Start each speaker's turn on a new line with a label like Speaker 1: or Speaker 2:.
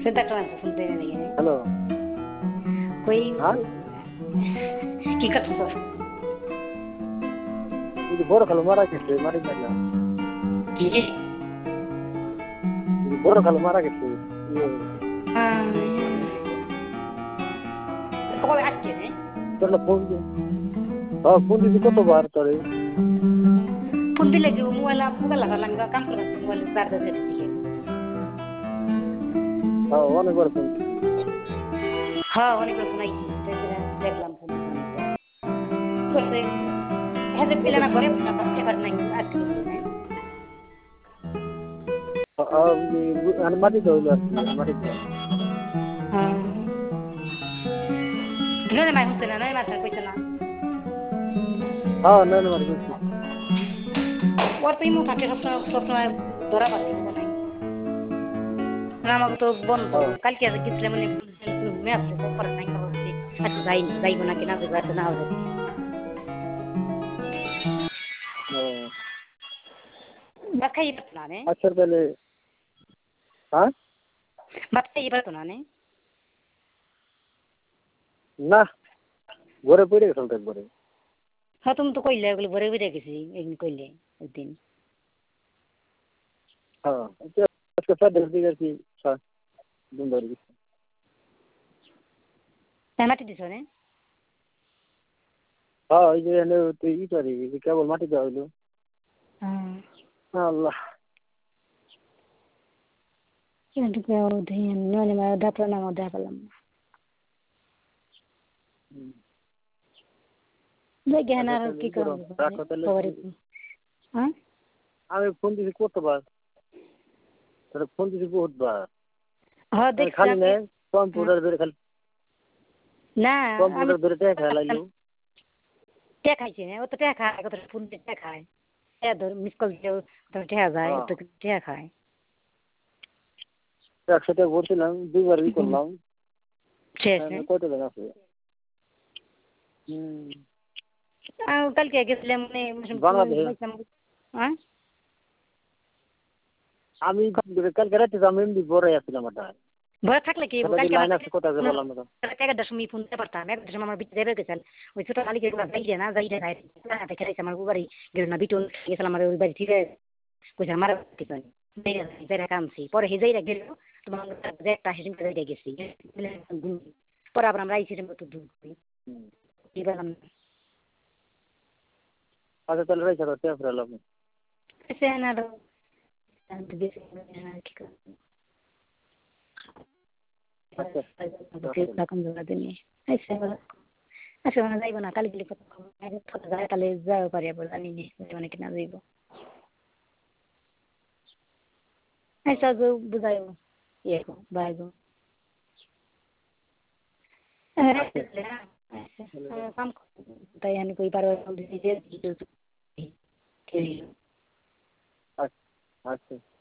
Speaker 1: Sedang kelas suntai lagi ni.
Speaker 2: Hello
Speaker 1: Koi
Speaker 2: हाँ
Speaker 1: kikat so.
Speaker 2: ಇದು ಬೋರ್ ಕಲ್ ಮಾರಾಕಿತ್ತು ಮಾರಿದ್ದಲ್ಲ
Speaker 1: Kiki.
Speaker 2: ಇದು ಬೋರ್ ಕಲ್ ಮಾರಾಕಿತ್ತು ಇದು
Speaker 1: Ah. Kau aceh ni?
Speaker 2: ಎಲ್ಲ ಫೋನ್ ಫೋನ್ ಇದು ಕೊಟ್ಟು ಬಾರ್ತಾರೆ
Speaker 1: Pun bila je muala muala kalau nggak kan pernah muala bar dah jadi sikit.
Speaker 2: ಒನಗೆ ಬರ್ತದೆ
Speaker 1: Ha, orang itu pun aja. Saya lampu. Kau ada bila nak korek apa cakap nang aceh ni?
Speaker 2: ನಾನು ಮಾಡಿದ್ದು ಮಾಡಿದ್ದು
Speaker 1: Ah. Nona mai huntena, nona mai tak kuitena.
Speaker 2: ಹಾಂ ನಾನು ಮಾಡಿದ್ದು
Speaker 1: Waktu imu pakai sopna dora pada imu nai. Nama tu bon tu. Kali kita gitu lemon ni me apa tu pernah nai kau sih. Aku zai mana kena tu zai tu nahu. Makai ibat nane.
Speaker 2: ಅಚ್ಚರ್ ಮೇಲೆ ಹಾಂ
Speaker 1: Makai ibat nane.
Speaker 2: না ঘরে পড়ে গেছিল একবারে
Speaker 1: Ha तुम तो कोई ले बोले बड़े बड़े किसी एक दिन कोई ले एक दिन.
Speaker 2: হ্যাঁ আজকে সাত দিন গেছি দিন ধরে গেছি
Speaker 1: Mati di sana.
Speaker 2: হ্যাঁ ওই যে এনে তুই ই করি কেবল মাটি দেওয়া হইলো আল্লাহ
Speaker 1: Kena tu kau dia nona mai dah pernah mau dah pelam. Lagi hana ki kau. Ha?
Speaker 2: আমি ফোন দিছি কতবার তোর ফোন দিছি বহুতবার
Speaker 1: Ha देख
Speaker 2: খালি নে কম্পিউটার ধরে খালি
Speaker 1: না
Speaker 2: কম্পিউটার ধরে টাকা খেলাইলো
Speaker 1: टे खाइছে না ও তো टे খায় কত ফোন टे খায় এ ধর মিস কল দিও তো टे যায় তো टे খায়
Speaker 2: 100 টাকা ভরছিলাম দুইবার ই করলাম
Speaker 1: শেষ
Speaker 2: কত টাকা আছে
Speaker 1: কালকে গেছিলাম
Speaker 2: বাংলাদেশ
Speaker 1: হ্যাঁ
Speaker 2: আমি কালকে রাতে আমি এমনি বড় আসছিলাম ওটা
Speaker 1: ভয় থাকলে কি কালকে
Speaker 2: লাইন আছে কোথা থেকে বললাম না
Speaker 1: এক দশমী ফোন দিতে পারতাম এক দশমী আমার বিট দেবে গেছিল ওই ছোট কালকে যাইলে না যাইলে খাই দেখে রেখে আমার বাড়ি গেল না বিটুন গেছিল আমার ওই বাড়ি ঠিক আছে কইছে আমার টিপানি যাইরা কামছি পরে হে যাইরা গেল তোমার যে একটা হেসিন করে যাইরা গেছি পরে আবার আমরা আইছি তো দূর কি বললাম
Speaker 2: আচ্ছা তাহলে রাইছা তো টেপ রাখলাম
Speaker 1: সে না তো বেশি কি করে রকম জমা দিনি আচ্ছা আচ্ছা মানে যাইব না কালি গেলে কত খবর যায় তাহলে যাও পারি আবার জানি নি মানে কিনা যাইব আচ্ছা গো বুঝাইব ইয়ে গো বাই গো কাম তাই আমি কই পারো দিদি
Speaker 2: আচ্ছা